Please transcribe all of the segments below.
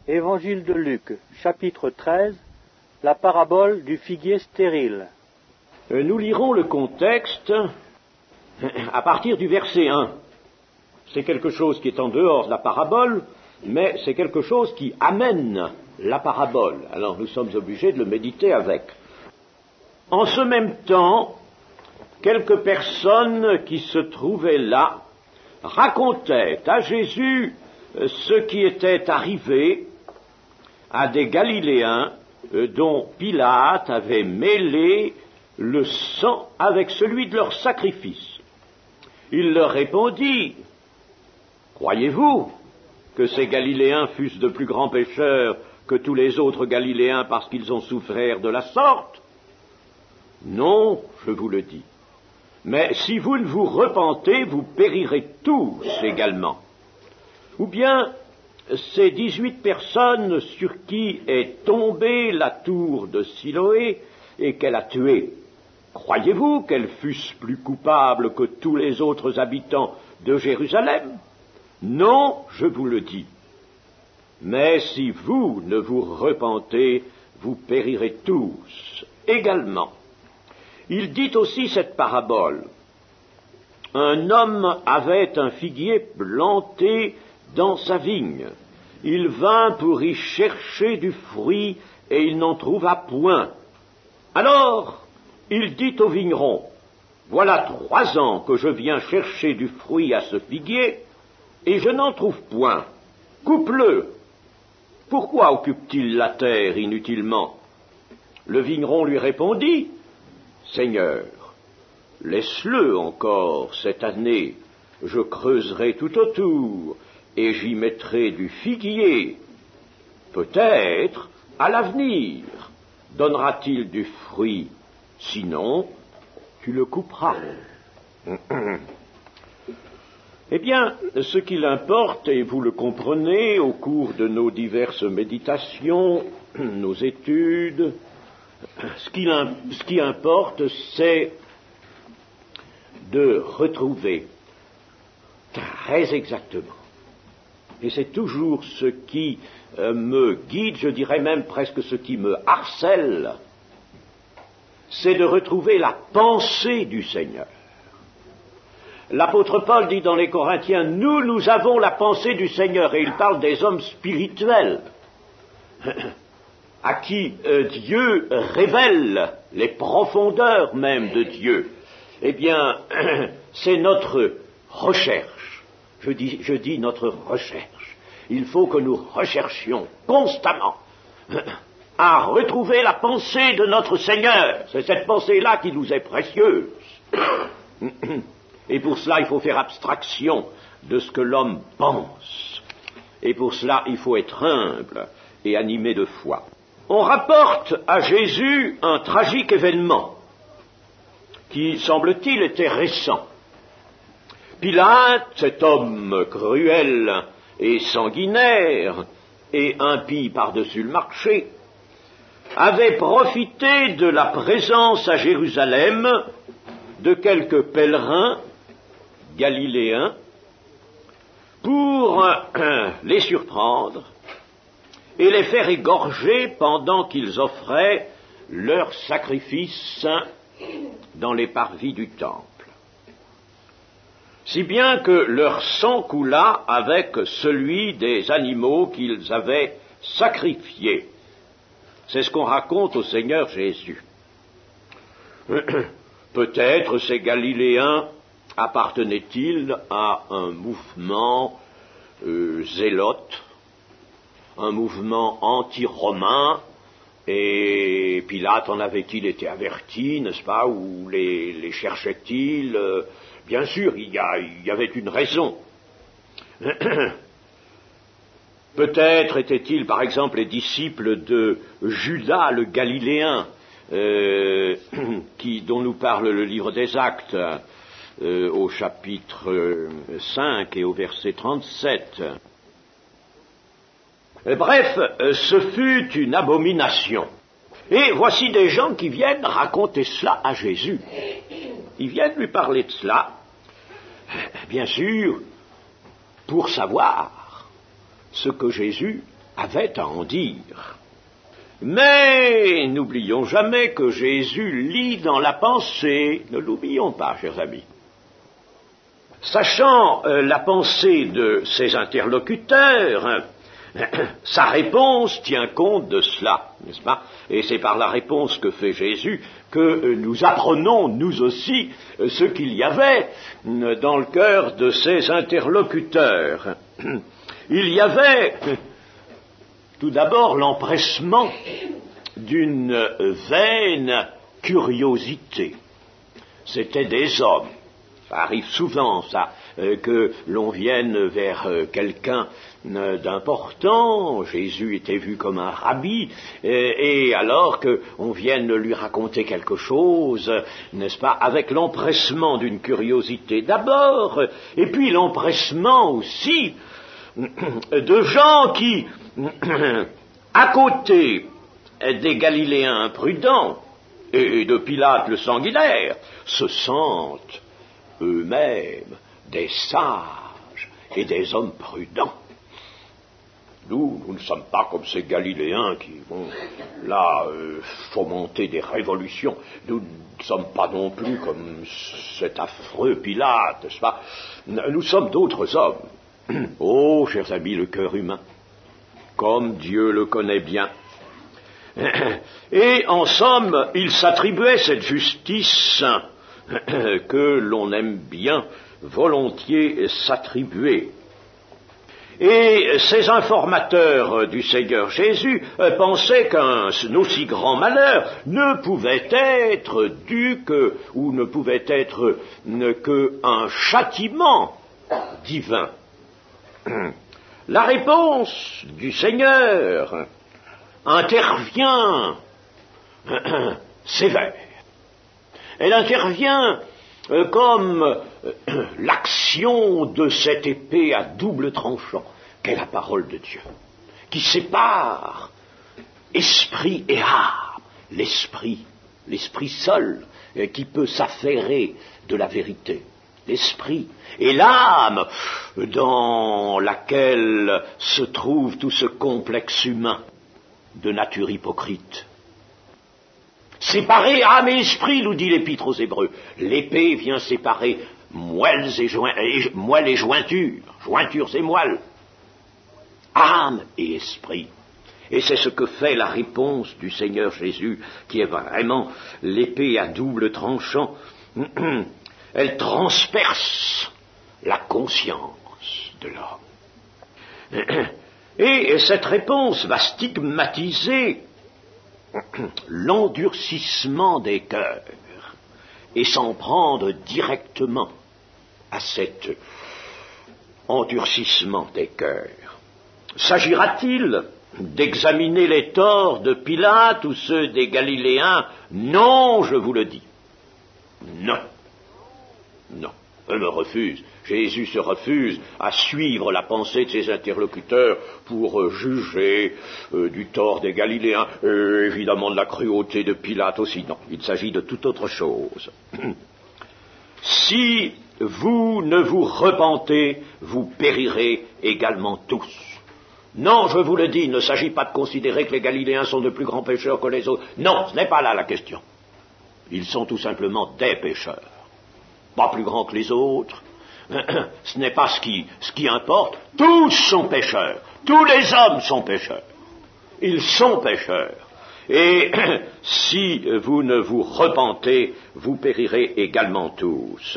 Évangile de Luc, chapitre 13, la parabole du figuier stérile. Nous lirons le contexte à partir du verset 1. C'est quelque chose qui est en dehors de la parabole, mais c'est quelque chose qui amène la parabole. Alors nous sommes obligés de le méditer avec. En ce même temps, quelques personnes qui se trouvaient là racontaient à Jésus ce qui était arrivé à des Galiléens dont Pilate avait mêlé le sang avec celui de leur sacrifice. Il leur répondit: croyez-vous que ces Galiléens fussent de plus grands pécheurs que tous les autres Galiléens parce qu'ils ont souffert de la sorte? Non, je vous le dis. Mais si vous ne vous repentez, vous périrez tous également. Ou bien ces 18 personnes sur qui est tombée la tour de Siloé et qu'elle a tuées, croyez-vous qu'elles fussent plus coupables que tous les autres habitants de Jérusalem? Non, je vous le dis. Mais si vous ne vous repentez, vous périrez tous également. Il dit aussi cette parabole. Un homme avait un figuier planté dans sa vigne. Il vint pour y chercher du fruit et il n'en trouva point. Alors, il dit au vigneron: voilà 3 ans que je viens chercher du fruit à ce figuier et je n'en trouve point. Coupe-le. Pourquoi occupe-t-il la terre inutilement? Le vigneron lui répondit: Seigneur, laisse-le encore cette année, je creuserai tout autour, et j'y mettrai du figuier. Peut-être, à l'avenir, donnera-t-il du fruit, sinon, tu le couperas. Eh bien, ce qu'il importe, et vous le comprenez au cours de nos diverses méditations, nos études, ce qui importe, c'est de retrouver très exactement, et c'est toujours ce qui me guide, je dirais même presque ce qui me harcèle, c'est de retrouver la pensée du Seigneur. L'apôtre Paul dit dans les Corinthiens: nous avons la pensée du Seigneur, et il parle des hommes spirituels à qui Dieu révèle les profondeurs même de Dieu. Eh bien, c'est notre recherche. Je dis notre recherche. Il faut que nous recherchions constamment à retrouver la pensée de notre Seigneur. C'est cette pensée-là qui nous est précieuse. Et pour cela, il faut faire abstraction de ce que l'homme pense. Et pour cela, il faut être humble et animé de foi. On rapporte à Jésus un tragique événement qui, semble-t-il, était récent. Pilate, cet homme cruel et sanguinaire et impie par-dessus le marché, avait profité de la présence à Jérusalem de quelques pèlerins galiléens pour les surprendre et les faire égorger pendant qu'ils offraient leur sacrifice dans les parvis du temple. Si bien que leur sang coula avec celui des animaux qu'ils avaient sacrifiés. C'est ce qu'on raconte au Seigneur Jésus. Peut-être ces Galiléens appartenaient-ils à un mouvement zélote, un mouvement anti-romain, et Pilate en avait-il été averti, n'est-ce pas, ou les cherchait-il? Bien sûr, il y avait une raison. Peut-être étaient-ils, par exemple, les disciples de Judas le Galiléen, dont nous parle le livre des Actes, au chapitre 5 et au verset 37. Bref, ce fut une abomination. Et voici des gens qui viennent raconter cela à Jésus. Ils viennent lui parler de cela, bien sûr, pour savoir ce que Jésus avait à en dire. Mais n'oublions jamais que Jésus lit dans la pensée, ne l'oublions pas, chers amis. Sachant la pensée de ses interlocuteurs, sa réponse tient compte de cela, n'est-ce pas? Et c'est par la réponse que fait Jésus que nous apprenons, nous aussi, ce qu'il y avait dans le cœur de ses interlocuteurs. Il y avait tout d'abord l'empressement d'une vaine curiosité. C'étaient des hommes. Ça arrive souvent, ça, que l'on vienne vers quelqu'un d'important. Jésus était vu comme un rabbi, et alors qu'on vienne lui raconter quelque chose, n'est-ce pas, avec l'empressement d'une curiosité d'abord, et puis l'empressement aussi de gens qui, à côté des Galiléens imprudents et de Pilate le sanguinaire, se sentent eux-mêmes des sages et des hommes prudents. Nous ne sommes pas comme ces Galiléens qui vont là fomenter des révolutions. Nous ne sommes pas non plus comme cet affreux Pilate, n'est-ce pas? Nous sommes d'autres hommes. Oh, chers amis, le cœur humain, comme Dieu le connaît bien. Et en somme, il s'attribuait cette justice que l'on aime bien volontiers s'attribuer. Et ces informateurs du Seigneur Jésus pensaient qu'un aussi grand malheur ne pouvait être dû que, ou ne pouvait être qu'un châtiment divin. La réponse du Seigneur intervient sévère. Elle intervient comme l'action de cette épée à double tranchant qu'est la parole de Dieu, qui sépare esprit et âme, l'esprit seul qui peut s'affairer de la vérité, l'esprit et l'âme dans laquelle se trouve tout ce complexe humain de nature hypocrite. Séparer âme et esprit, nous dit l'Épître aux Hébreux. L'épée vient séparer moelles et jointures, jointures et moelles, âme et esprit. Et c'est ce que fait la réponse du Seigneur Jésus, qui est vraiment l'épée à double tranchant. Elle transperce la conscience de l'homme. Et cette réponse va stigmatiser l'endurcissement des cœurs et s'en prendre directement à cet endurcissement des cœurs. S'agira-t-il d'examiner les torts de Pilate ou ceux des Galiléens? Non, je vous le dis. Non. Non. Je me refuse. Jésus se refuse à suivre la pensée de ses interlocuteurs pour juger du tort des Galiléens et évidemment de la cruauté de Pilate aussi. Non, il s'agit de toute autre chose. Si vous ne vous repentez, vous périrez également tous. Non, je vous le dis, il ne s'agit pas de considérer que les Galiléens sont de plus grands pécheurs que les autres. Non, ce n'est pas là la question. Ils sont tout simplement des pécheurs. Pas plus grands que les autres. Ce n'est pas ce qui importe. Tous sont pécheurs. Tous les hommes sont pécheurs. Ils sont pécheurs. Et si vous ne vous repentez, vous périrez également tous.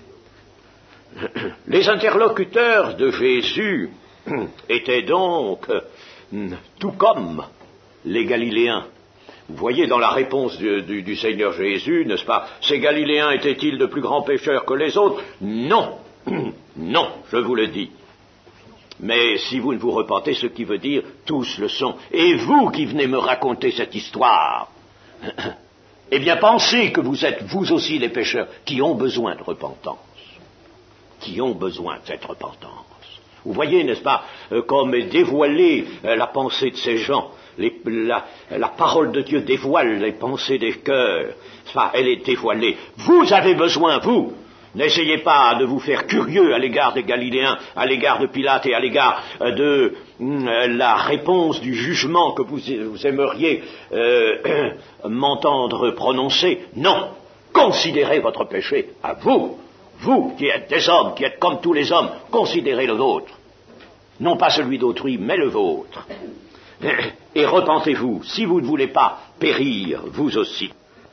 Les interlocuteurs de Jésus étaient donc tout comme les Galiléens. Vous voyez dans la réponse du Seigneur Jésus, n'est-ce pas, ces Galiléens étaient-ils de plus grands pécheurs que les autres? Non, non, je vous le dis. Mais si vous ne vous repentez, ce qui veut dire, tous le sont. Et vous qui venez me raconter cette histoire, eh bien pensez que vous êtes vous aussi les pécheurs qui ont besoin de repentance. Qui ont besoin de cette repentance. Vous voyez, n'est-ce pas, comme est dévoilée la pensée de ces gens. La parole de Dieu dévoile les pensées des cœurs. Enfin, elle est dévoilée. Vous avez besoin, vous, N'essayez pas de vous faire curieux à l'égard des Galiléens, à l'égard de Pilate et à l'égard de la réponse du jugement que vous aimeriez m'entendre prononcer. Non, considérez votre péché à vous. Vous qui êtes des hommes, qui êtes comme tous les hommes, considérez le vôtre. Non pas celui d'autrui, mais le vôtre. Et repentez-vous, si vous ne voulez pas périr, vous aussi.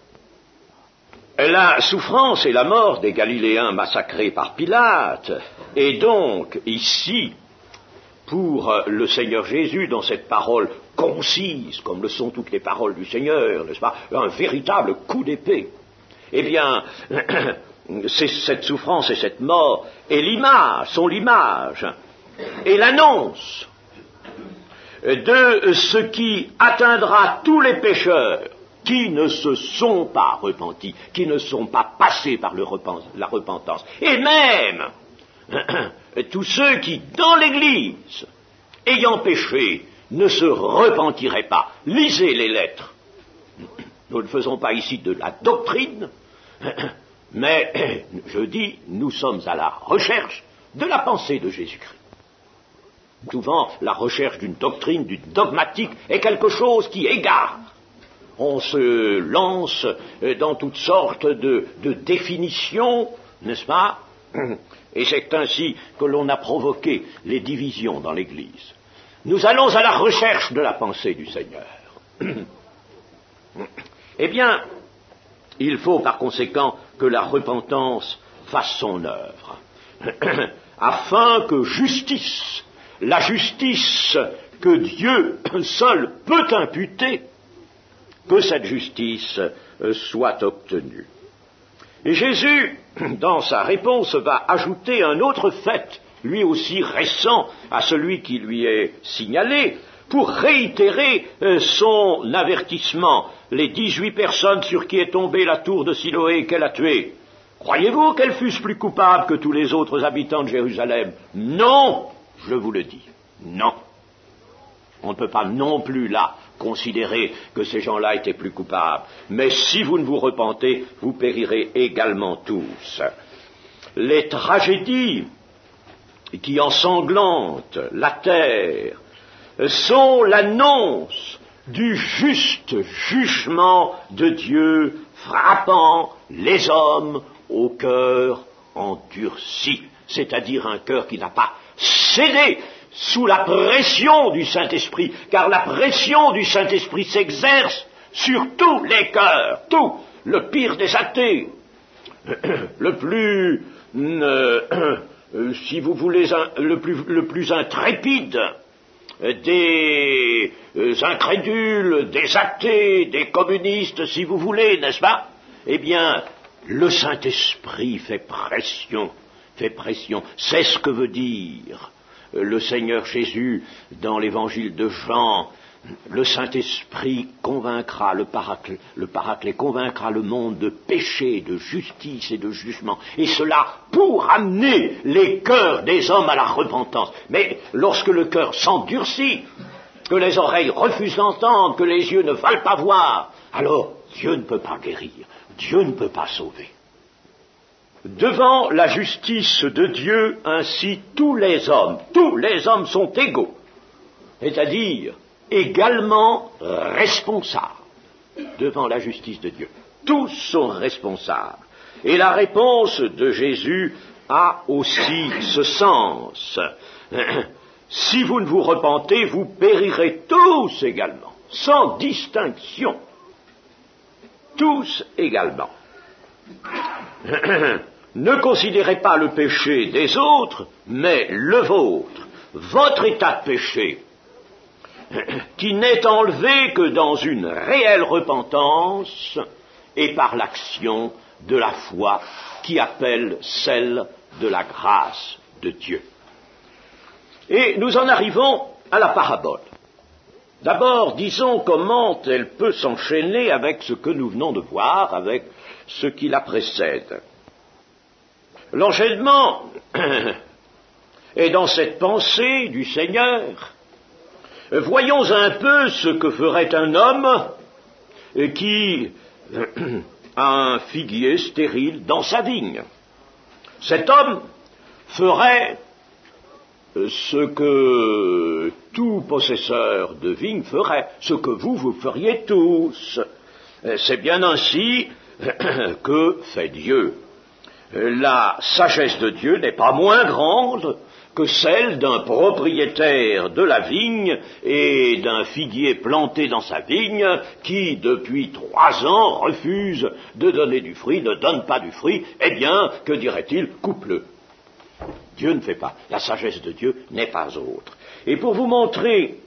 La souffrance et la mort des Galiléens massacrés par Pilate est donc ici, pour le Seigneur Jésus, dans cette parole concise, comme le sont toutes les paroles du Seigneur, n'est-ce pas, un véritable coup d'épée. Eh bien, cette souffrance et cette mort sont l'image et l'annonce de ce qui atteindra tous les pécheurs qui ne se sont pas repentis, qui ne sont pas passés par la repentance, et même tous ceux qui, dans l'Église, ayant péché, ne se repentiraient pas. Lisez les lettres. Nous ne faisons pas ici de la doctrine, mais je dis, nous sommes à la recherche de la pensée de Jésus-Christ. Souvent, la recherche d'une doctrine, d'une dogmatique, est quelque chose qui égare. On se lance dans toutes sortes de définitions, n'est-ce pas? Et c'est ainsi que l'on a provoqué les divisions dans l'Église. Nous allons à la recherche de la pensée du Seigneur. Eh bien, il faut par conséquent que la repentance fasse son œuvre, afin que la justice que Dieu seul peut imputer, que cette justice soit obtenue. Et Jésus, dans sa réponse, va ajouter un autre fait, lui aussi récent à celui qui lui est signalé, pour réitérer son avertissement. Les 18 personnes sur qui est tombée la tour de Siloé qu'elle a tuées, croyez-vous qu'elles fussent plus coupables que tous les autres habitants de Jérusalem? Non, je vous le dis, non. On ne peut pas non plus là considérer que ces gens-là étaient plus coupables. Mais si vous ne vous repentez, vous périrez également tous. Les tragédies qui ensanglantent la terre sont l'annonce du juste jugement de Dieu frappant les hommes au cœur endurci, c'est-à-dire un cœur qui n'a pas cédé sous la pression du Saint-Esprit, car la pression du Saint-Esprit s'exerce sur tous les cœurs, tout, le pire des athées, le plus, si vous voulez, le plus intrépide des incrédules, des athées, des communistes, si vous voulez, n'est-ce pas? Eh bien, le Saint-Esprit fait pression. C'est ce que veut dire le Seigneur Jésus dans l'évangile de Jean. Le Saint-Esprit convaincra, le Paraclet convaincra le monde de péché, de justice et de jugement. Et cela pour amener les cœurs des hommes à la repentance. Mais lorsque le cœur s'endurcit, que les oreilles refusent d'entendre, que les yeux ne veulent pas voir, alors Dieu ne peut pas guérir, Dieu ne peut pas sauver. Devant la justice de Dieu, ainsi tous les hommes sont égaux, c'est-à-dire également responsables devant la justice de Dieu. Tous sont responsables. Et la réponse de Jésus a aussi ce sens. Si vous ne vous repentez, vous périrez tous également, sans distinction. Tous également. Ne considérez pas le péché des autres, mais le vôtre, votre état de péché, qui n'est enlevé que dans une réelle repentance et par l'action de la foi qui appelle celle de la grâce de Dieu. Et nous en arrivons à la parabole. D'abord, disons comment elle peut s'enchaîner avec ce que nous venons de voir, avec ce qui la précède. L'enchaînement est dans cette pensée du Seigneur. Voyons un peu ce que ferait un homme qui a un figuier stérile dans sa vigne. cet homme ferait ce que tout possesseur de vigne ferait, ce que vous feriez tous. C'est bien ainsi que fait Dieu. La sagesse de Dieu n'est pas moins grande que celle d'un propriétaire de la vigne et d'un figuier planté dans sa vigne qui, depuis 3 ans, refuse de donner du fruit, ne donne pas du fruit. Eh bien, que dirait-il? Coupe-le. Dieu ne fait pas. La sagesse de Dieu n'est pas autre. Et pour vous montrer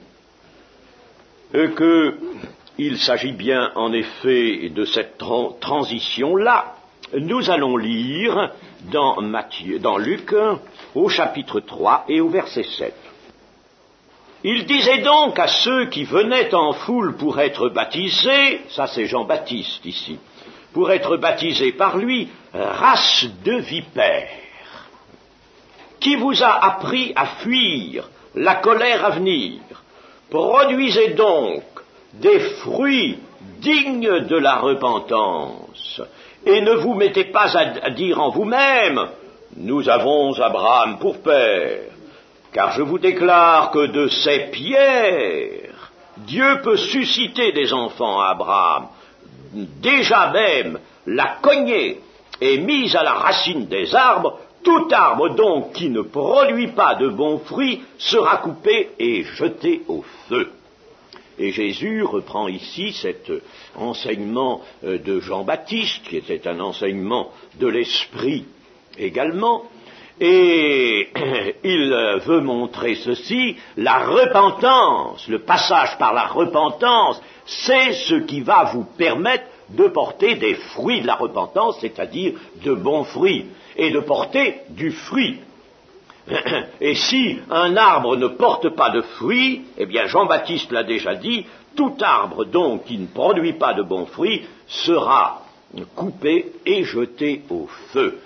qu'il s'agit bien, en effet, de cette transition-là, nous allons lire dans Luc, au chapitre 3 et au verset 7. Il disait donc à ceux qui venaient en foule pour être baptisés, ça c'est Jean-Baptiste ici, pour être baptisés par lui, race de vipères, qui vous a appris à fuir la colère à venir? Produisez donc des fruits dignes de la repentance, et ne vous mettez pas à dire en vous-même, nous avons Abraham pour père, car je vous déclare que de ces pierres, Dieu peut susciter des enfants à Abraham. Déjà même, la cognée est mise à la racine des arbres. Tout arbre donc qui ne produit pas de bons fruits sera coupé et jeté au feu. Et Jésus reprend ici cet enseignement de Jean-Baptiste, qui était un enseignement de l'Esprit également, et il veut montrer ceci: la repentance, le passage par la repentance, c'est ce qui va vous permettre de porter des fruits de la repentance, c'est-à-dire de bons fruits, et de porter du fruit. Et si un arbre ne porte pas de fruits, eh bien Jean-Baptiste l'a déjà dit, tout arbre donc qui ne produit pas de bons fruits sera coupé et jeté au feu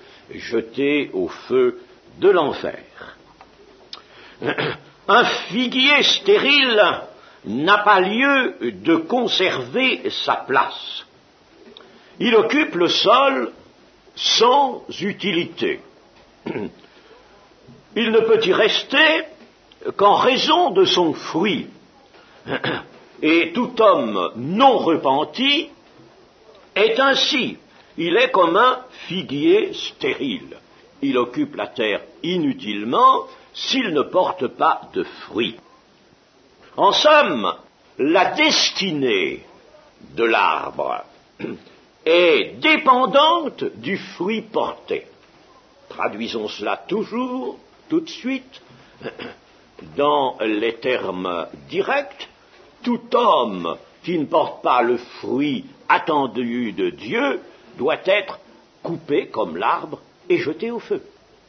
de l'enfer. Un figuier stérile n'a pas lieu de conserver sa place. Il occupe le sol sans utilité. Il ne peut y rester qu'en raison de son fruit. Et tout homme non repenti est ainsi. Il est comme un figuier stérile. Il occupe la terre inutilement s'il ne porte pas de fruits. En somme, la destinée de l'arbre est dépendante du fruit porté. Traduisons cela toujours, tout de suite, dans les termes directs. Tout homme qui ne porte pas le fruit attendu de Dieu doit être coupé comme l'arbre et jeté au feu.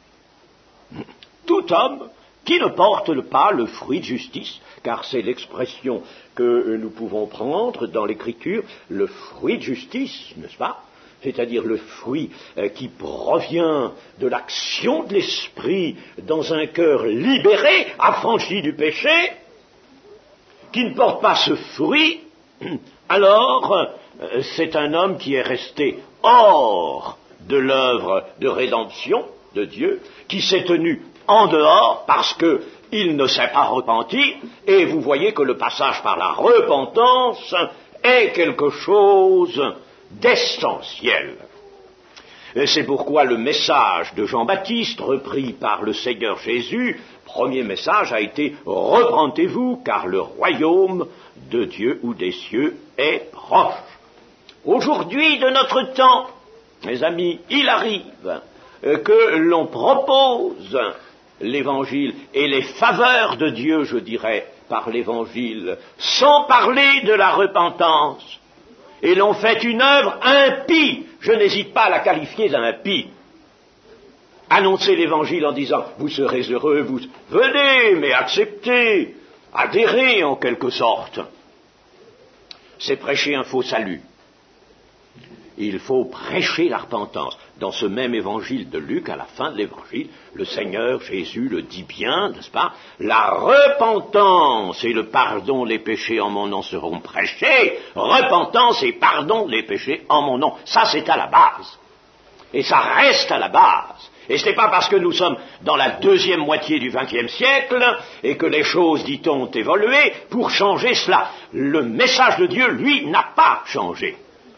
Tout homme qui ne porte pas le fruit de justice, car c'est l'expression que nous pouvons prendre dans l'Écriture, le fruit de justice, n'est-ce pas? C'est-à-dire le fruit qui provient de l'action de l'esprit dans un cœur libéré, affranchi du péché, qui ne porte pas ce fruit, alors c'est un homme qui est resté hors de l'œuvre de rédemption de Dieu, qui s'est tenu en dehors parce qu'il ne s'est pas repenti, et vous voyez que le passage par la repentance est quelque chose d'essentiel. Et c'est pourquoi le message de Jean-Baptiste, repris par le Seigneur Jésus, premier message a été « Repentez-vous, car le royaume de Dieu ou des cieux est proche ». Aujourd'hui, de notre temps, mes amis, il arrive que l'on propose l'Évangile et les faveurs de Dieu, je dirais, par l'Évangile, sans parler de la repentance. Et l'on fait une œuvre impie, je n'hésite pas à la qualifier d'impie. Annoncer l'Évangile en disant « vous serez heureux, vous venez, mais acceptez, adhérez en quelque sorte », c'est prêcher un faux salut. Il faut prêcher la repentance. Dans ce même évangile de Luc, à la fin de l'évangile, le Seigneur Jésus le dit bien, n'est-ce pas? La repentance et le pardon des péchés en mon nom seront prêchés. Repentance et pardon des péchés en mon nom. Ça, c'est à la base. Et ça reste à la base. Et ce n'est pas parce que nous sommes dans la deuxième moitié du XXe siècle et que les choses, dit-on, ont évolué pour changer cela. Le message de Dieu, lui, n'a pas changé.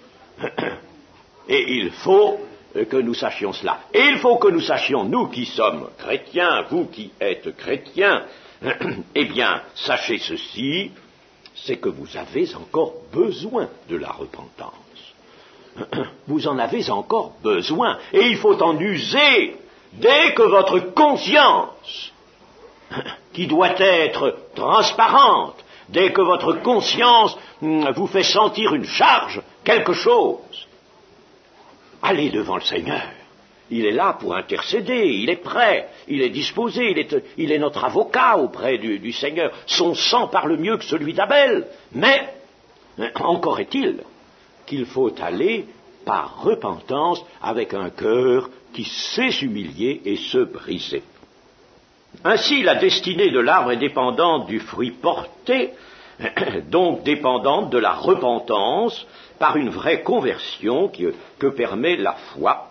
Et il faut que nous sachions cela. Et il faut que nous sachions, nous qui sommes chrétiens, vous qui êtes chrétiens, eh bien, sachez ceci, c'est que vous avez encore besoin de la repentance. Vous en avez encore besoin, et il faut en user dès que votre conscience, qui doit être transparente, dès que votre conscience vous fait sentir une charge, quelque chose, allez devant le Seigneur. Il est là pour intercéder, il est prêt, il est disposé, il est notre avocat auprès du Seigneur. Son sang parle mieux que celui d'Abel, mais encore est-il qu'il faut aller par repentance avec un cœur qui sait s'humilier et se briser. Ainsi, la destinée de l'arbre est dépendante du fruit porté, donc dépendante de la repentance par une vraie conversion que permet la foi,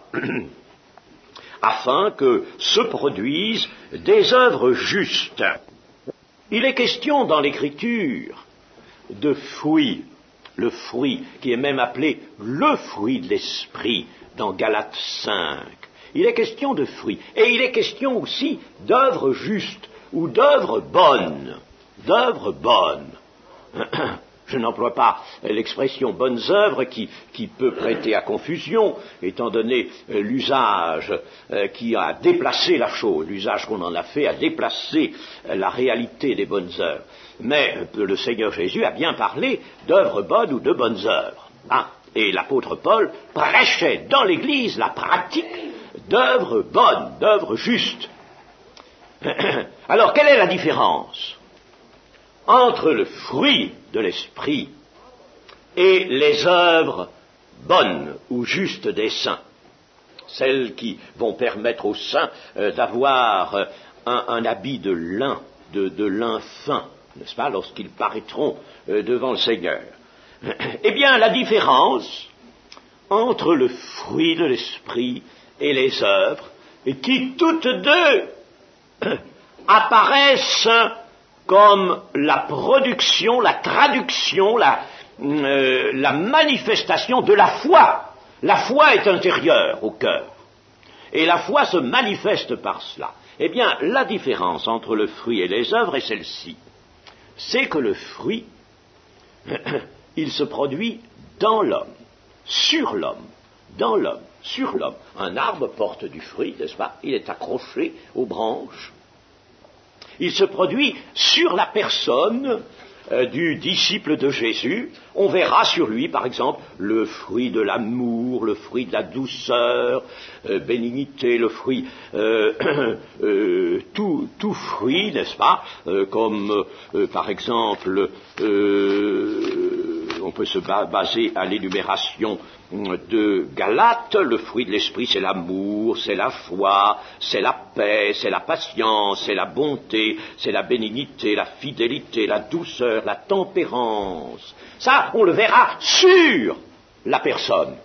afin que se produisent des œuvres justes. Il est question dans l'Écriture de fruit, le fruit qui est même appelé le fruit de l'esprit dans Galates 5. Il est question de fruits, et il est question aussi d'œuvres justes ou d'œuvres bonnes. D'œuvres bonnes. Je n'emploie pas l'expression bonnes œuvres qui peut prêter à confusion, étant donné l'usage qui a déplacé la chose, l'usage qu'on en a fait a déplacé la réalité des bonnes œuvres. Mais le Seigneur Jésus a bien parlé d'œuvres bonnes ou de bonnes œuvres. Et l'apôtre Paul prêchait dans l'Église la pratique d'œuvres bonnes, d'œuvres justes. Alors, quelle est la différence entre le fruit de l'esprit et les œuvres bonnes ou justes des saints, celles qui vont permettre aux saints d'avoir un habit de lin, de lin fin, n'est-ce pas, lorsqu'ils paraîtront devant le Seigneur? Eh bien, la différence entre le fruit de l'esprit et les œuvres, qui toutes deux apparaissent comme la production, la traduction, la manifestation de la foi. La foi est intérieure au cœur. Et la foi se manifeste par cela. Eh bien, la différence entre le fruit et les œuvres est celle-ci. C'est que le fruit, il se produit dans l'homme, sur l'homme, dans l'homme, sur l'homme. Un arbre porte du fruit, n'est-ce pas? Il est accroché aux branches. Il se produit sur la personne du disciple de Jésus. On verra sur lui, par exemple, le fruit de l'amour, le fruit de la douceur, bénignité, le fruit, tout fruit, n'est-ce pas, comme, par exemple, on peut se baser à l'énumération de Galates. Le fruit de l'esprit, c'est l'amour, c'est la foi, c'est la paix, c'est la patience, c'est la bonté, c'est la bénignité, la fidélité, la douceur, la tempérance. Ça, on le verra sur la personne.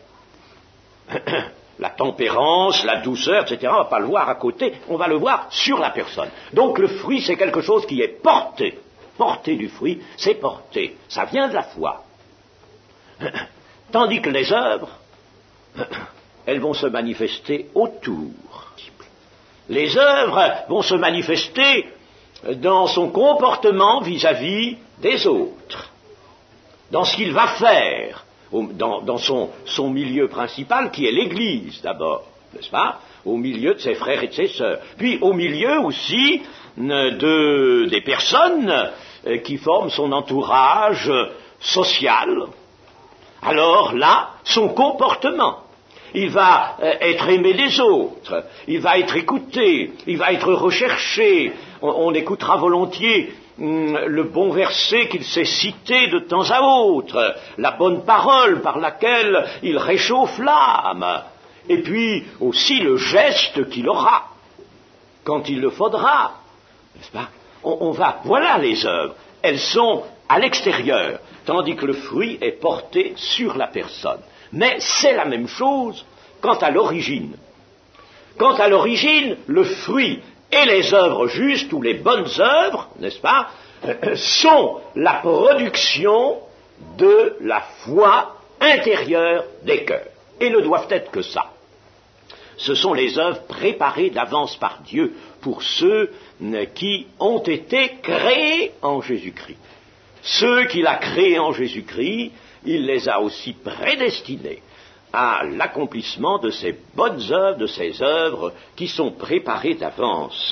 La tempérance, la douceur, etc., on ne va pas le voir à côté, on va le voir sur la personne. Donc le fruit, c'est quelque chose qui est porté. Porter du fruit, c'est porter. Ça vient de la foi. Tandis que les œuvres, elles vont se manifester autour. Les œuvres vont se manifester dans son comportement vis-à-vis des autres, dans ce qu'il va faire, dans son milieu principal qui est l'Église d'abord, n'est-ce pas, au milieu de ses frères et de ses sœurs, puis au milieu aussi des personnes qui forment son entourage social. Alors là, son comportement, il va être aimé des autres, il va être écouté, il va être recherché, on écoutera volontiers le bon verset qu'il sait citer de temps à autre, la bonne parole par laquelle il réchauffe l'âme, et puis aussi le geste qu'il aura quand il le faudra, n'est-ce pas? Voilà les œuvres, elles sont à l'extérieur, tandis que le fruit est porté sur la personne. Mais c'est la même chose quant à l'origine. Quant à l'origine, le fruit et les œuvres justes, ou les bonnes œuvres, n'est-ce pas, sont la production de la foi intérieure des cœurs, et ne doivent être que ça. Ce sont les œuvres préparées d'avance par Dieu pour ceux qui ont été créés en Jésus-Christ. Ceux qu'il a créés en Jésus-Christ, il les a aussi prédestinés à l'accomplissement de ces bonnes œuvres, de ces œuvres qui sont préparées d'avance.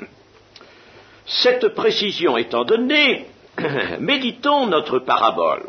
Cette précision étant donnée, méditons notre parabole.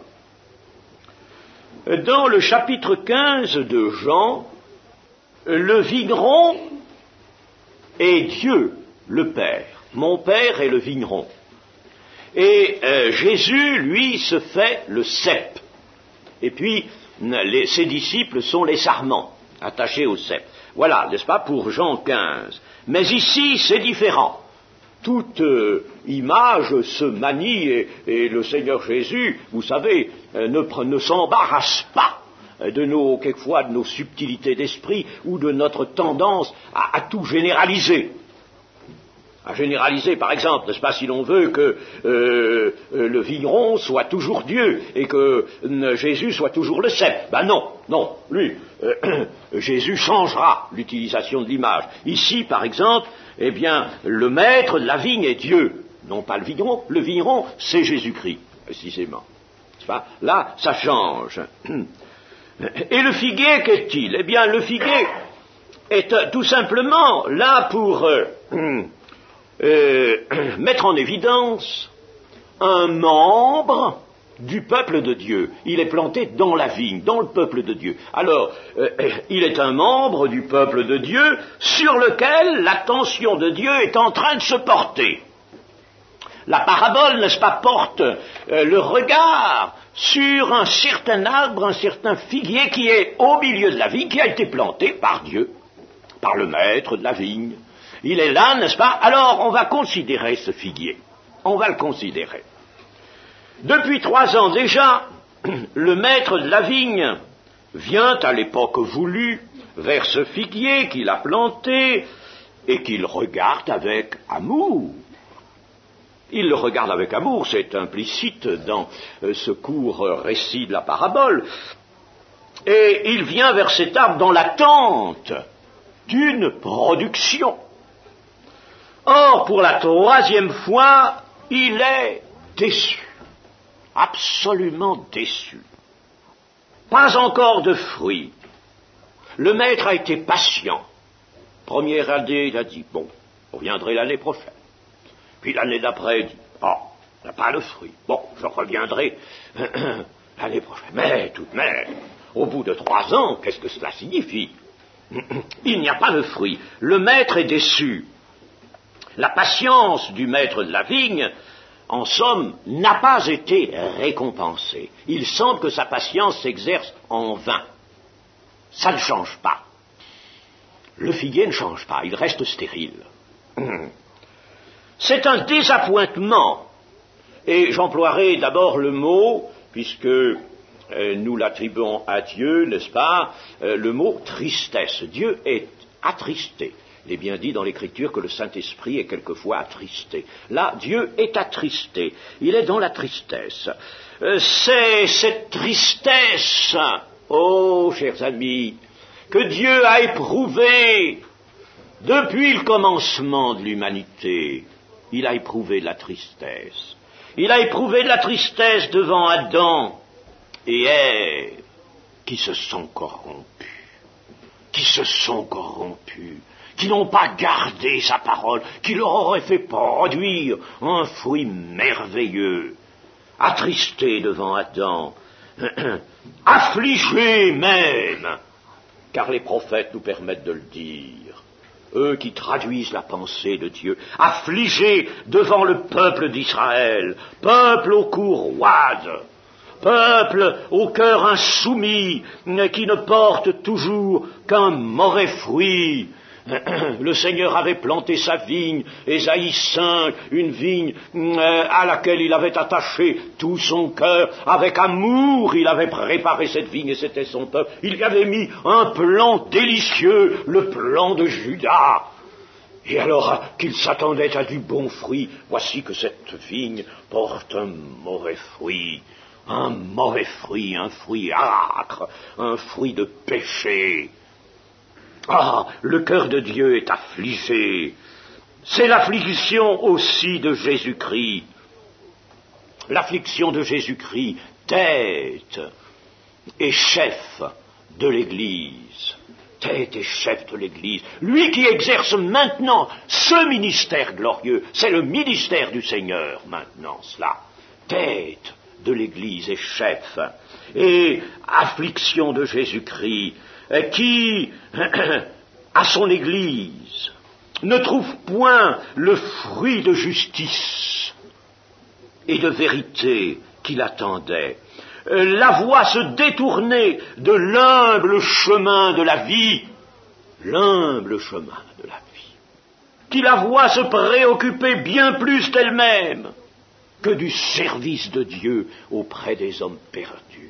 Dans le chapitre 15 de Jean, le vigneron est Dieu, le Père. Mon Père est le vigneron. Et Jésus, lui, se fait le cep. Et puis, ses disciples sont les sarments, attachés au cep. Voilà, n'est-ce pas, pour Jean 15. Mais ici, c'est différent. Toute image se manie et le Seigneur Jésus, vous savez, ne s'embarrasse pas quelquefois de nos subtilités d'esprit ou de notre tendance à tout généraliser. À généraliser, par exemple, n'est-ce pas, si l'on veut que le vigneron soit toujours Dieu et que Jésus soit toujours le cep. Ben non, lui, Jésus changera l'utilisation de l'image. Ici, par exemple, eh bien, le maître de la vigne est Dieu, non pas le vigneron, c'est Jésus-Christ, précisément. N'est-ce pas ? Là, ça change. Et le figuier, qu'est-il ? Eh bien, le figuier est tout simplement là pour mettre en évidence un membre du peuple de Dieu. Il est planté dans la vigne, dans le peuple de Dieu. Alors, il est un membre du peuple de Dieu sur lequel l'attention de Dieu est en train de se porter. La parabole, n'est-ce pas, porte le regard sur un certain arbre, un certain figuier qui est au milieu de la vigne, qui a été planté par Dieu, par le maître de la vigne. Il est là, n'est-ce pas? Alors, on va considérer ce figuier. On va le considérer. Depuis 3 ans déjà, le maître de la vigne vient à l'époque voulue vers ce figuier qu'il a planté et qu'il regarde avec amour. Il le regarde avec amour, c'est implicite dans ce court récit de la parabole. Et il vient vers cet arbre dans l'attente d'une production. Or, pour la 3e fois, il est déçu, absolument déçu. Pas encore de fruits. Le maître a été patient. Première année, il a dit, bon, vous reviendrez l'année prochaine. Puis l'année d'après, il dit, oh, il n'y a pas de fruits. Bon, je reviendrai l'année prochaine. Mais tout de même, au bout de 3 ans, qu'est-ce que cela signifie? Il n'y a pas de fruits. Le maître est déçu. La patience du maître de la vigne, en somme, n'a pas été récompensée. Il semble que sa patience s'exerce en vain. Ça ne change pas. Le figuier ne change pas, il reste stérile. C'est un désappointement. Et j'emploierai d'abord le mot, puisque nous l'attribuons à Dieu, n'est-ce pas, le mot tristesse. Dieu est attristé. Il est bien dit dans l'Écriture que le Saint-Esprit est quelquefois attristé. Là, Dieu est attristé. Il est dans la tristesse. C'est cette tristesse, oh, chers amis, que Dieu a éprouvée depuis le commencement de l'humanité. Il a éprouvé de la tristesse. Il a éprouvé de la tristesse devant Adam et Ève, qui se sont corrompus. Qui n'ont pas gardé sa parole, qui leur aurait fait produire un fruit merveilleux, attristés devant Adam, affligés même, car les prophètes nous permettent de le dire, eux qui traduisent la pensée de Dieu, affligés devant le peuple d'Israël, peuple au cou roide, peuple au cœur insoumis, qui ne porte toujours qu'un mauvais fruit, Le Seigneur avait planté sa vigne, Ésaïe 5, une vigne à laquelle il avait attaché tout son cœur. Avec amour, il avait préparé cette vigne et c'était son peuple. Il y avait mis un plan délicieux, le plan de Judas. Et alors qu'il s'attendait à du bon fruit, voici que cette vigne porte un mauvais fruit. Un mauvais fruit, un fruit âcre, un fruit de péché. Ah, le cœur de Dieu est affligé. C'est l'affliction aussi de Jésus-Christ. L'affliction de Jésus-Christ, tête et chef de l'Église. Tête et chef de l'Église. Lui qui exerce maintenant ce ministère glorieux. C'est le ministère du Seigneur maintenant, cela. Tête de l'Église et chef. Et affliction de Jésus-Christ. Qui, à son Église, ne trouve point le fruit de justice et de vérité qu'il attendait. La voie se détourner de l'humble chemin de la vie, l'humble chemin de la vie, qui la voit se préoccuper bien plus d'elle-même que du service de Dieu auprès des hommes perdus.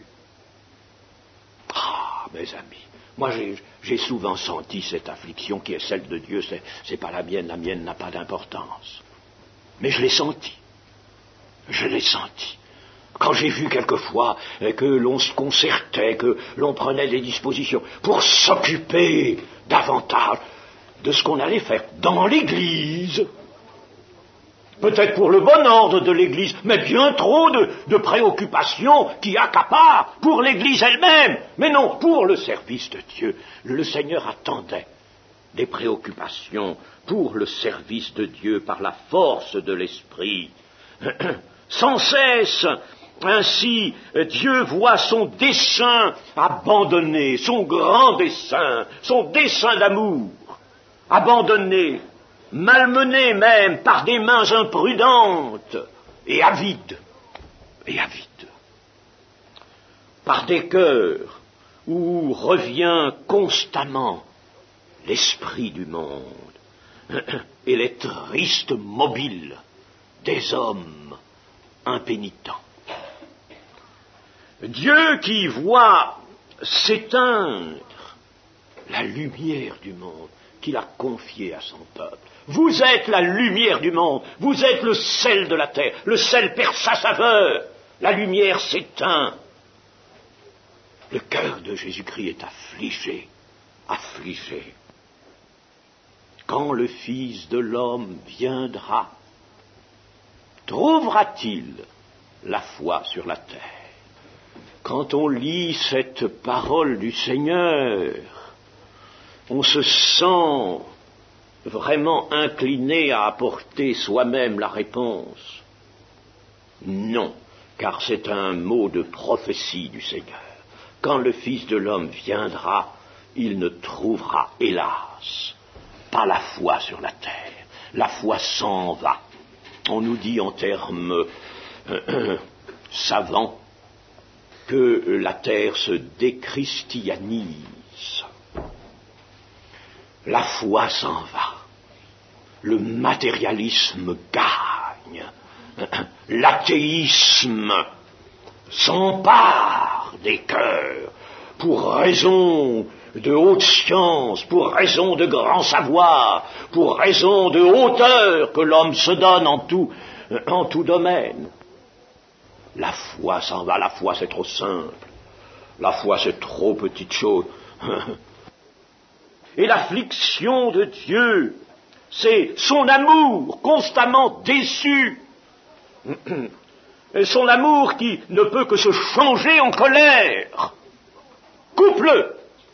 Ah, mes amis, moi j'ai souvent senti cette affliction qui est celle de Dieu, c'est pas la mienne n'a pas d'importance. Mais je l'ai senti. Quand j'ai vu quelquefois que l'on se concertait, que l'on prenait des dispositions pour s'occuper davantage de ce qu'on allait faire dans l'Église, peut-être pour le bon ordre de l'Église, mais bien trop de préoccupations qui accaparent pour l'Église elle-même, mais non pour le service de Dieu. Le Seigneur attendait des préoccupations pour le service de Dieu par la force de l'Esprit. Sans cesse, ainsi, Dieu voit son dessein abandonné, son grand dessein, son dessein d'amour, abandonné, malmené même par des mains imprudentes et avides, par des cœurs où revient constamment l'esprit du monde et les tristes mobiles des hommes impénitents. Dieu qui voit s'éteindre la lumière du monde qu'il a confiée à son peuple. Vous êtes la lumière du monde, vous êtes le sel de la terre, le sel perd sa saveur, la lumière s'éteint. Le cœur de Jésus-Christ est affligé. Quand le Fils de l'homme viendra, trouvera-t-il la foi sur la terre? Quand on lit cette parole du Seigneur, on se sent vraiment incliné à apporter soi-même la réponse. Non, car c'est un mot de prophétie du Seigneur. Quand le Fils de l'homme viendra, il ne trouvera, hélas, pas la foi sur la terre. La foi s'en va. On nous dit en termes savants que la terre se déchristianise. La foi s'en va. Le matérialisme gagne. L'athéisme s'empare des cœurs pour raison de haute science, pour raison de grand savoir, pour raison de hauteur que l'homme se donne en tout domaine. La foi s'en va, la foi c'est trop simple, la foi c'est trop petite chose. Et l'affliction de Dieu, c'est son amour constamment déçu, son amour qui ne peut que se changer en colère. Coupe-le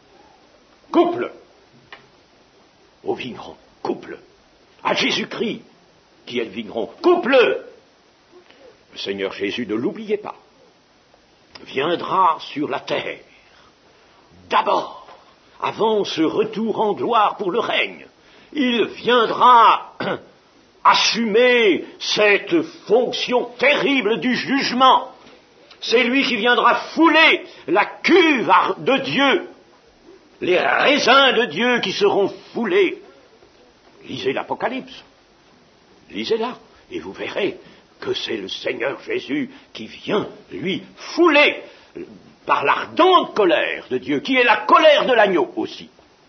au vigneron, coupe-le à Jésus-Christ qui est le vigneron, coupe-le. Le Seigneur Jésus, ne l'oubliez pas, viendra sur la terre, d'abord, avant ce retour en gloire pour le règne. Il viendra assumer cette fonction terrible du jugement. C'est lui qui viendra fouler la cuve de Dieu, les raisins de Dieu qui seront foulés Lisez l'Apocalypse. Lisez-la, et vous verrez que c'est le Seigneur Jésus qui vient, lui, fouler par l'ardente colère de Dieu, qui est la colère de l'agneau aussi.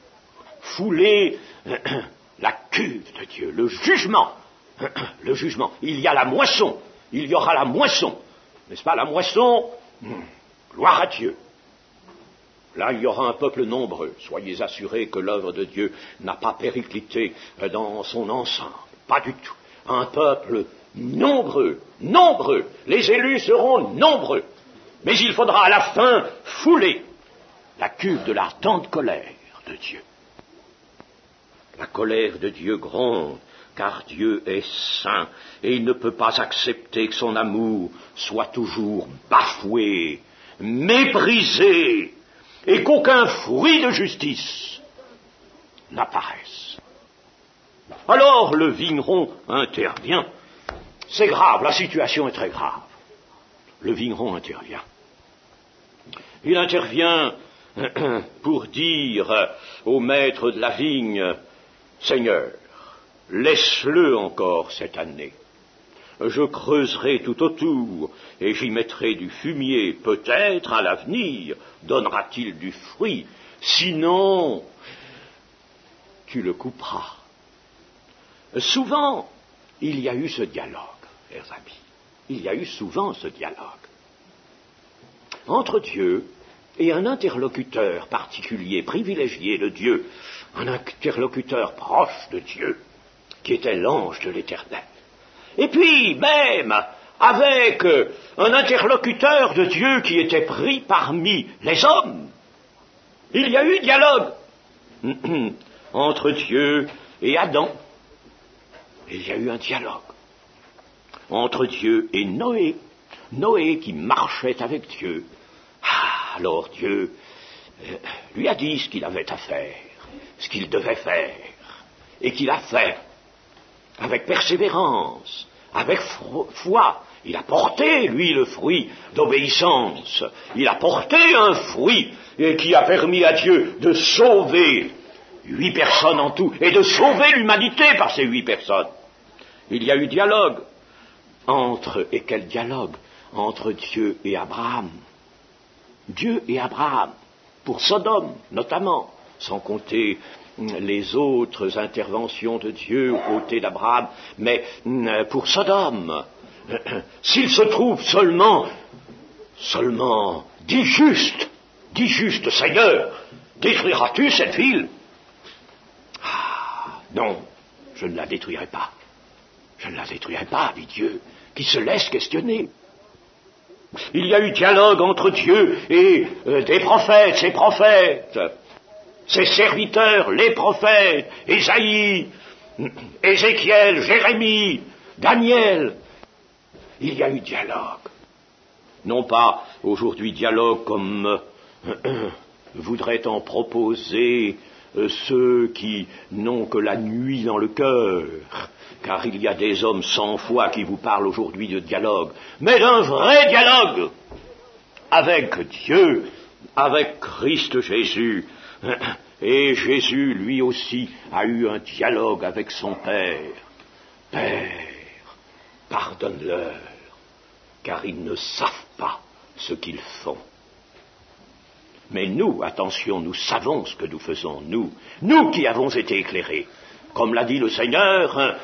Fouler la cuve de Dieu, le jugement. Le jugement. Il y a la moisson. Il y aura la moisson. N'est-ce pas, la moisson? Gloire à Dieu. Là, il y aura un peuple nombreux. Soyez assurés que l'œuvre de Dieu n'a pas périclité dans son ensemble. Pas du tout. Un peuple nombreux, nombreux. Les élus seront nombreux. Mais il faudra à la fin fouler la cuve de l'ardente colère de Dieu. La colère de Dieu gronde, car Dieu est saint, et il ne peut pas accepter que son amour soit toujours bafoué, méprisé, et qu'aucun fruit de justice n'apparaisse. Alors le vigneron intervient. C'est grave, la situation est très grave. Le vigneron intervient. Il intervient pour dire au maître de la vigne, Seigneur, laisse-le encore cette année. Je creuserai tout autour et j'y mettrai du fumier. Peut-être à l'avenir donnera-t-il du fruit. Sinon, tu le couperas. Souvent, il y a eu ce dialogue, chers amis. Il y a eu souvent ce dialogue entre Dieu et un interlocuteur particulier, privilégié de Dieu, un interlocuteur proche de Dieu, qui était l'ange de l'Éternel. Et puis, même, avec un interlocuteur de Dieu qui était pris parmi les hommes, il y a eu dialogue entre Dieu et Adam. Il y a eu un dialogue entre Dieu et Noé. Noé qui marchait avec Dieu. Alors Dieu lui a dit ce qu'il avait à faire, ce qu'il devait faire, et qu'il a fait avec persévérance, avec foi. Il a porté, lui, le fruit d'obéissance. Il a porté un fruit qui a permis à Dieu de sauver 8 personnes en tout, et de sauver l'humanité par ces 8 personnes. Il y a eu dialogue et quel dialogue? Entre Dieu et Abraham. Dieu et Abraham, pour Sodome notamment, sans compter les autres interventions de Dieu aux côtés d'Abraham, mais pour Sodome, s'il se trouve seulement 10 justes, Seigneur, détruiras-tu cette ville? Non, je ne la détruirai pas. Je ne la détruirai pas, dit Dieu, qui se laisse questionner. Il y a eu dialogue entre Dieu et des prophètes, ses prophètes, ses serviteurs, les prophètes, Ésaïe, Ézéchiel, Jérémie, Daniel. Il y a eu dialogue. Non pas aujourd'hui dialogue comme voudraient en proposer ceux qui n'ont que la nuit dans le cœur, car il y a des hommes sans foi qui vous parlent aujourd'hui de dialogue, mais d'un vrai dialogue avec Dieu, avec Christ Jésus. Et Jésus, lui aussi, a eu un dialogue avec son Père. Père, pardonne-leur, car ils ne savent pas ce qu'ils font. Mais nous, attention, nous savons ce que nous faisons, nous qui avons été éclairés. Comme l'a dit le Seigneur,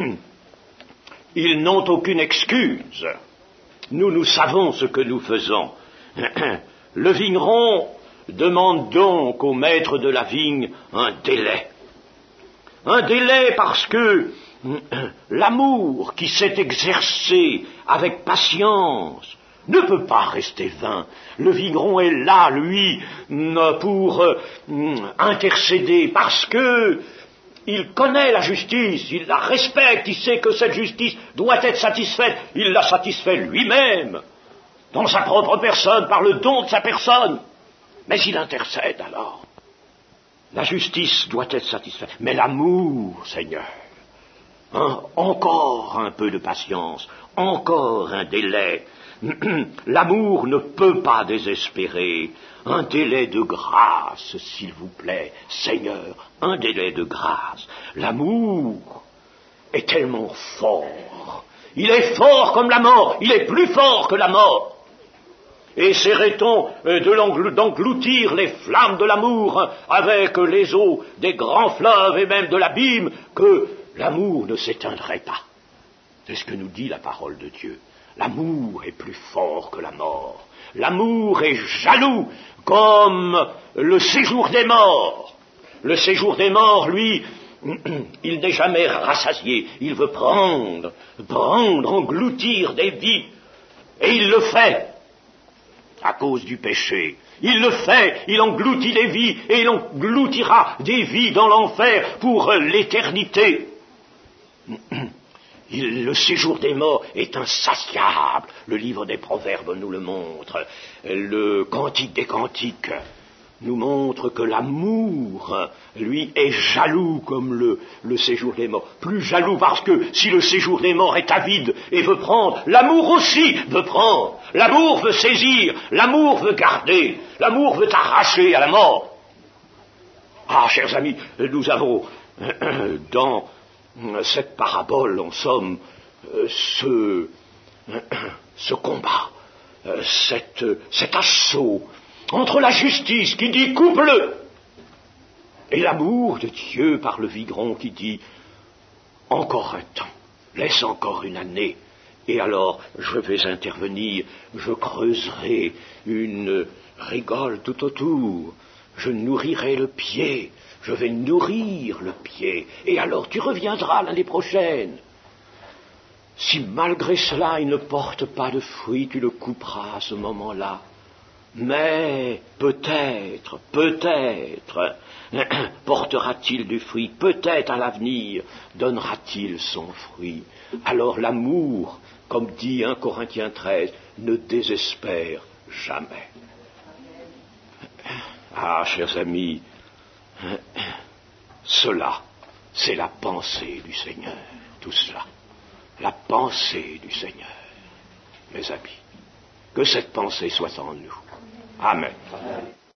ils n'ont aucune excuse. Nous savons ce que nous faisons. Le vigneron demande donc au maître de la vigne un délai. Un délai parce que l'amour qui s'est exercé avec patience ne peut pas rester vain. Le vigneron est là, lui, pour intercéder, parce que il connaît la justice, il la respecte, il sait que cette justice doit être satisfaite. Il la satisfait lui-même, dans sa propre personne, par le don de sa personne. Mais il intercède alors. La justice doit être satisfaite. Mais l'amour, Seigneur, encore un peu de patience, encore un délai. L'amour ne peut pas désespérer. Un délai de grâce, s'il vous plaît, Seigneur, un délai de grâce. L'amour est tellement fort. Il est fort comme la mort, il est plus fort que la mort. Essaierait-on d'engloutir les flammes de l'amour avec les eaux des grands fleuves et même de l'abîme, que l'amour ne s'éteindrait pas? C'est ce que nous dit la parole de Dieu. L'amour est plus fort que la mort. L'amour est jaloux comme le séjour des morts. Le séjour des morts, lui, il n'est jamais rassasié. Il veut prendre, engloutir des vies. Et il le fait à cause du péché. Il le fait, il engloutit des vies et il engloutira des vies dans l'enfer pour l'éternité. Le séjour des morts est insatiable. Le livre des Proverbes nous le montre. Le Cantique des Cantiques nous montre que l'amour, lui, est jaloux comme le séjour des morts. Plus jaloux parce que si le séjour des morts est avide et veut prendre, l'amour aussi veut prendre. L'amour veut saisir, l'amour veut garder, l'amour veut arracher à la mort. Ah, chers amis, nous avons dans cette parabole, en somme, ce combat, cet assaut entre la justice qui dit « coupe-le » et l'amour de Dieu par le Vigron qui dit « encore un temps, laisse encore une année, et alors je vais intervenir, je creuserai une rigole tout autour, je nourrirai le pied, je vais nourrir le pied, et alors tu reviendras l'année prochaine. Si malgré cela il ne porte pas de fruits, tu le couperas à ce moment-là. Mais peut-être, portera-t-il du fruit, peut-être à l'avenir donnera-t-il son fruit. Alors l'amour, comme dit 1 Corinthiens 13, ne désespère jamais. Ah, chers amis, cela, c'est la pensée du Seigneur, tout cela. La pensée du Seigneur, mes amis. Que cette pensée soit en nous. Amen. Amen.